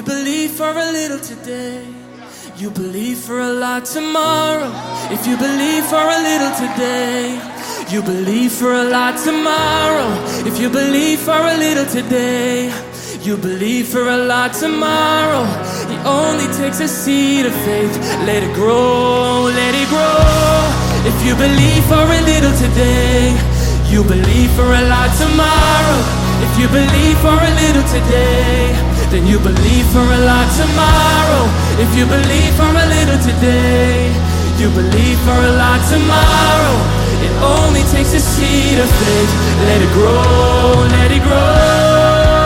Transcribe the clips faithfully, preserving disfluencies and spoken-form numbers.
believe for a little today, you believe for a lot tomorrow. If you believe for a little today, you believe for a lot tomorrow. If you believe for a little today, you believe for a lot tomorrow. It only takes a seed of faith. Let it grow, let it grow. If you believe for a little today, you believe for a lot tomorrow. If you believe for a little today, then you believe for a lot tomorrow. If you believe for a little today, you believe for a lot tomorrow. It only takes a seed of faith. Let it grow, let it grow.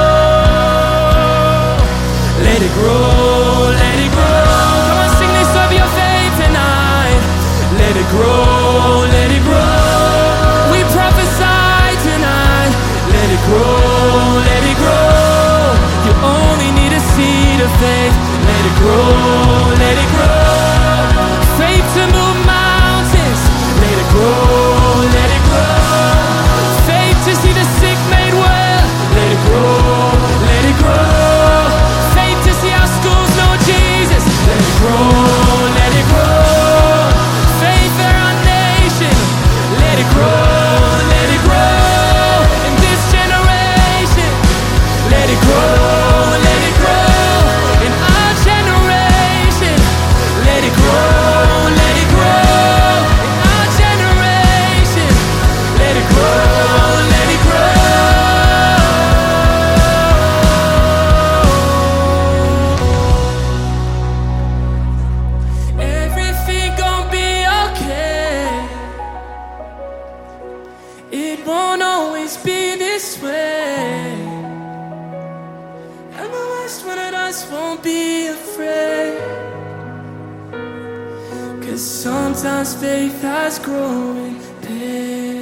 Let it grow, let it grow. Come on, sing this of your faith tonight. Let it grow, let it grow. We prophesy tonight. Let it grow, let it grow. You only need a seed of faith. Let it grow, let it grow. Faith to move mountains. Let it grow, let it grow. Faith to see the sick made well. Let it grow, let it grow. Faith to see our schools know Jesus. Let it grow, let it grow. Faith for our nation. Let it grow, let it grow. In this generation, let it grow, let it grow. In our generation, let it grow, let it grow. In our generation, let it grow, let it grow. Everything gon' be okay. It won't always be this way. And the last one of us won't be afraid. Cause sometimes faith has growing pains.